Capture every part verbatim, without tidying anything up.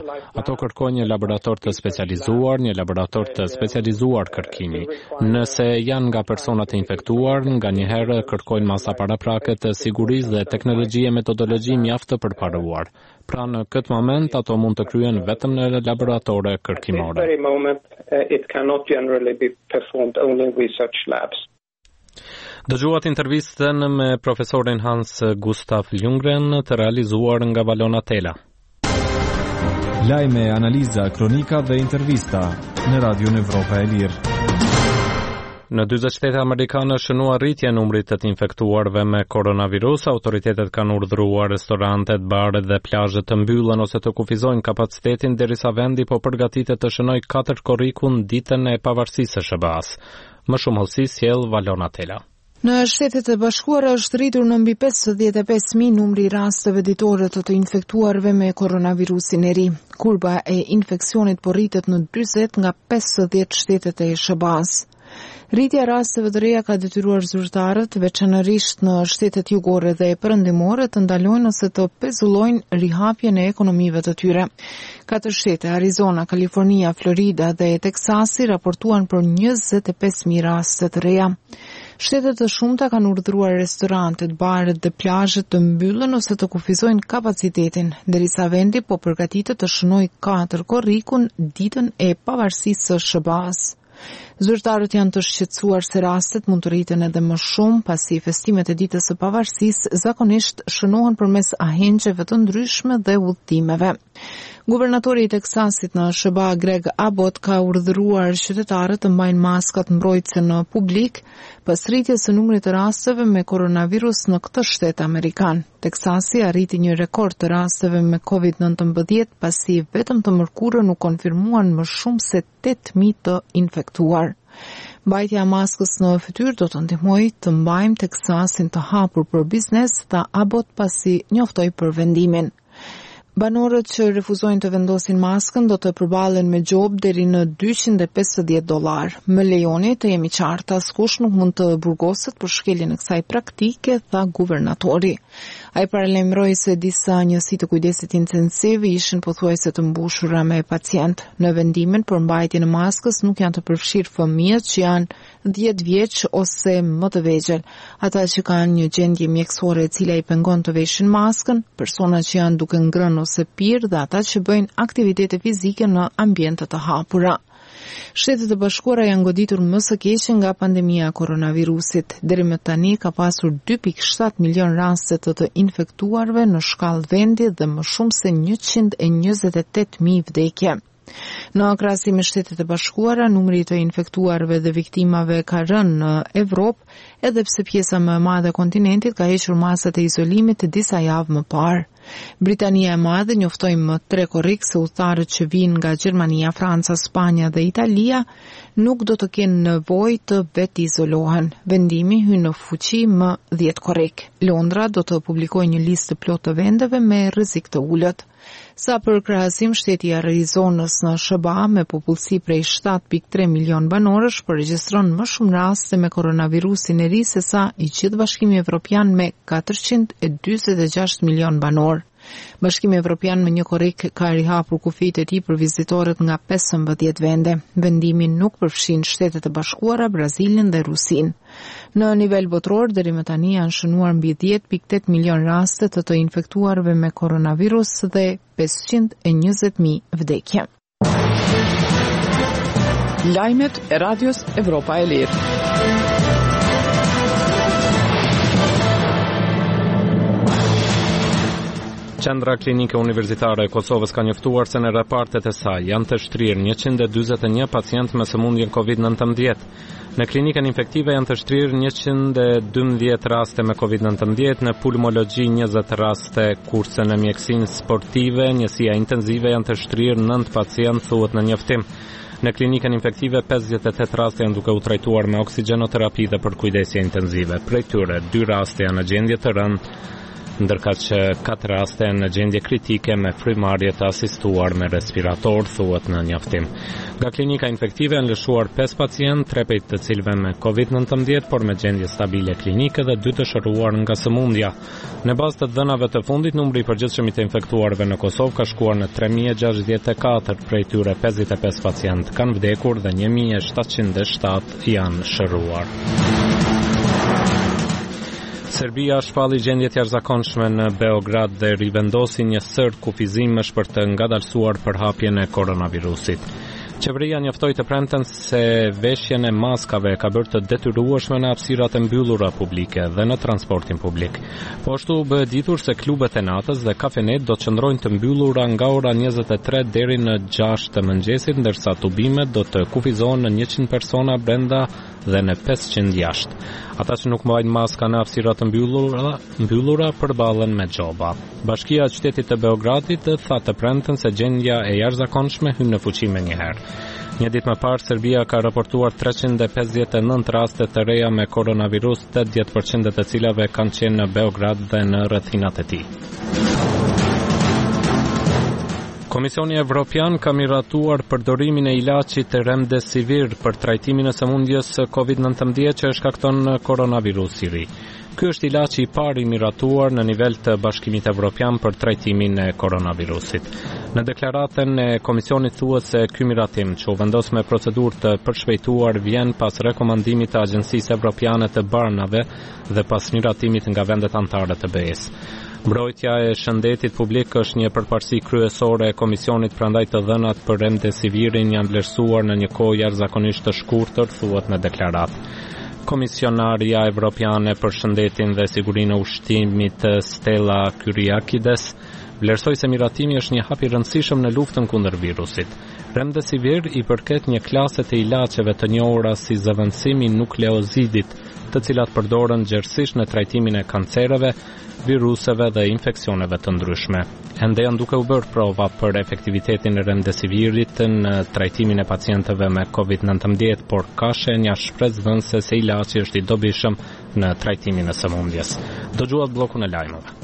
Ato kërkojnë një laborator të specializuar, një laborator të specializuar kërkimi. Nëse janë nga personat e infektuar, nga njëherë kërkojnë masa paraprake të sigurisë dhe teknologji e metodologji mjaft të përparuar. Pra në këtë moment ato mund të kryen vetëm në laboratore kërkimore. Dëgjuat intervistën me profesorin Hans Gustaf Ljunggren të realizuar nga Valona Tela. Lajme, analiza, kronika dhe intervista në Radion Evropa e Lirë. Në dyzet shtete amerikane shënua rritje numrit të infektuarve me koronavirus, autoritetet kanë urdhëruar restorantet, baret dhe plazhet të mbyllen ose të kufizojnë kapacitetin derisa vendi po përgatitet të shënojë katër korrikun ditën e pavarësisë së sh be-s. Më shumë hollësi sjell Valona Tela. Në Shtetet e Bashkuara është rritur në mbi pesëdhjetë e pesë mijë numri i rasteve ditore të të infektuarve me koronavirusin e ri. Kurba e infeksionit po rritet në dyzet nga pesëdhjetë shtetet e sh be-s. Rritja e rasteve të reja ka detyruar zyrtarët, veçanërisht në shtetet jugore dhe perëndimore, të ndalojnë ose të pezullojnë rihapjen e ekonomive të tyre. Katër shtete, Arizona, Kalifornia, Florida dhe Teksasi, raportuan për njëzet e pesë mijë raste të reja. Shtetet të shumta kanë urdhëruar restorantet, baret dhe plazhet të mbyllen ose të kufizojnë kapacitetin, derisa vendi po përgatitet të shënojë katër korrikun ditën e pavarësisë së sh be-s. Zyrtarët janë të shqetësuar se rastet mund të rriten edhe më shumë pasi festimet e ditës së pavarësisë zakonisht shënohen përmes ahengjeve të ndryshme dhe udhëtimeve. Guvernatori i Teksasit në sh be-a Greg Abbott ka urdhëruar qytetarët të mbajnë maskat mbrojtëse në publik pas rritjes së numrit të rasteve me koronavirus në këtë shtet amerikan. Teksasi arriti një rekord të rasteve me kovid nëntëmbëdhjetë pasi vetëm të mërkurën u konfirmuan më shumë se tetë mijë të infektuar. Mbajtja e maskës në fytyrë do të ndihmojë të mbajmë Teksasin të hapur për biznes, tha Abbott pasi njoftoi për vendimin. Banorët që refuzojnë të vendosin maskën do të përballen me gjobë deri në dyqind e pesëdhjetë dollar. Më lejoni të jemi qartë, askush nuk mund të burgoset për shkeljen e kësaj praktike, tha guvernatori. Ai paralajmëroi se disa njësi të kujdesit intensiv ishin pothuajse të mbushura me pacient. Në vendimin për mbajtjen e maskës nuk janë të përfshirë fëmijët që janë dhjetë vjeç ose më të vegjël, ata që kanë një gjendje mjekësore e cila i pengon të veshin maskën, persona që janë duke ngrënë ose pirë dhe ata që bëjnë aktivitete fizike në ambiente të hapura. Shtetet e Bashkuara janë goditur më së keqe nga pandemia e koronavirusit. Deri më tani ka pasur dy pikë shtatë milion raste të të infektuarve në shkallë vendi dhe më shumë se njëqind e njëzet e tetë mijë vdekje. Në krahasim me Shtetet e Bashkuara, numri i të infektuarve dhe viktimave ka rënë në Evropë, edhe pse pjesa më e madhe e kontinentit ka hequr masat e izolimit të disa javë më parë. Britania e Madhe njoftoi më tre korrik se udhëtarët që vijnë nga Gjermania, Franca, Spanja dhe Italia nuk do të kenë nevojë të vetë izolohen. Vendimi hyn në fuqi më dhjetë korrik. Londra do të publikojë një listë të plotë të vendeve me rrezik të ulët. Sa për krahasim, shteti i Arizonës në sh be-a me popullsi prej shtatë pikë tre milion banorësh përregjistron më shumë raste me koronavirusin e ri se sa i gjithë Bashkimi Evropian me katërqind e dyzet e gjashtë milion banor. Bashkimi Evropian me një korrik ka rihapur kufijtë e tij për vizitorët nga pesëmbëdhjetë vende. Vendimi nuk përfshin Shtetet e Bashkuara, Brazilin dhe Rusin. Në nivel botror, deri më tani janë shënuar mbi dhjetë pikë tetë milion raste të të infektuarve me koronavirus dhe pesëqind e njëzet mijë vdekje. Lajmet e Radios Evropa e Lirë. Qendra Klinike Universitare e Kosovës ka njoftuar se në raportet e saj janë të shtrirë njëqind e dyzet e një pacient me sëmundjen kovid nëntëmbëdhjetë. Në klinikën infektive janë të shtrirë njëqind e dymbëdhjetë raste me kovid nëntëmbëdhjetë, në pulmologji njëzet raste, kurse në mjekësinë sportive, njësia intenzive janë të shtrirë nëntë pacient, thuhet në njoftim. Në klinikën infektive, pesëdhjetë e tetë raste janë duke u trajtuar me oksigjenoterapi dhe për kujdesje intenzive. Prej tyre, dy raste janë në gjendje të rëndë ndërkaq që katër raste në gjendje kritike me frymarrje të asistuar me respirator, thuhet në njoftim. Nga klinika infektive janë lëshuar pesë pacient, tre prej të cilëve me covid nineteen, por me gjendje stabile klinike dhe dy të shëruar nga sëmundja. Në bazë të dhënave të fundit, numri i përgjithshëm i të infektuarve në Kosovë ka shkuar në tre mijë e gjashtëdhjetë e katër, prej tyre pesëdhjetë e pesë pacient kanë vdekur dhe një mijë e shtatëqind e shtatë janë shëruar. Serbia shpalli gjendjet jashtëzakonshme në Beograd dhe rivendosi një sër kufizimesh për të ngadalësuar përhapjen e koronavirusit. Qeveria njoftoi të premten se veshjen e maskave ka bërë të detyrueshme në hapësirat e mbyllura publike dhe në transportin publik. Po ashtu u bë ditur se klubet e natës dhe kafenet do të qëndrojnë të mbyllura nga ora njëzet e tre deri në gjashtë të mëngjesit, ndërsa tubimet do të kufizohen në njëqind persona brenda dhe në pesëqind jashtë. Ata që nuk mbajnë maska në hapësirat të mbyllura, mbyllura përballen me xhoba. Bashkia e qytetit të Beogradit tha të premten se gjendja e jashtëzakonshme hyn në fuqi menjëherë. Një ditë më parë, Serbia ka raportuar treqind e pesëdhjetë e nëntë raste të reja me koronavirus, tetëdhjetë përqind të cilave kanë qenë në Beograd dhe në rrethinat e tij. Komisioni Evropian ka miratuar përdorimin e ilaçit Remdesivir për trajtimin e sëmundjes covid nineteen që e shkakton koronavirusi i ri. Ky është ilaçi i parë i miratuar në nivel të Bashkimit Evropian për trajtimin e koronavirusit. Në deklaratën e Komisionit thuhet se ky miratim, që u vendos me procedurë të përshpejtuar, vjen pas rekomandimit të Agjencisë Evropiane të Barnave dhe pas miratimit nga vendet anëtare të B E-s. Mbrojtja e shëndetit publik është një përparësi kryesore e Komisionit, prandaj të dhënat për Remdesivirin janë vlerësuar në një kohë jashtëzakonisht të shkurtër, thuhet në deklaratë. Komisionaria Evropiane për shëndetin dhe sigurinë e ushqimit Stella Kyriakides vlerësoi se miratimi është një hap i rëndësishëm në luftën kundër virusit. Remdesivir i përket një klase të ilaçeve të njohura si zëvendësimi nukleozidit, të cilat përdoren gjerësisht në trajtimin e kancereve, viruseve dhe infeksioneve të ndryshme. Ende janë duke u bërë prova për efektivitetin e Remdesivirit në trajtimin e pacientëve me covid nineteen, por ka shenja shpresdhënëse se ilaçi është i dobishëm në trajtimin e sëmundjes. Dëgjuat bllokun e lajmeve.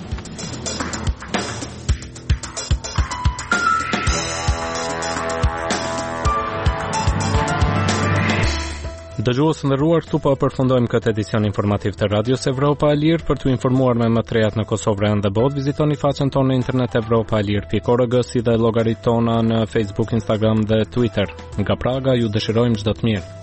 Dëgjues të nderuar, këtu po përfundojmë këtë edicion informativ të Radios Evropa e Lirë. Për t'u informuar me më të rejat në Kosovë dhe botë, vizitoni faqen tonë në internet evropa e lirë pikë org, si dhe llogaritë tona në Facebook, Instagram dhe Twitter. Nga Praga ju dëshirojmë çdo të mirë.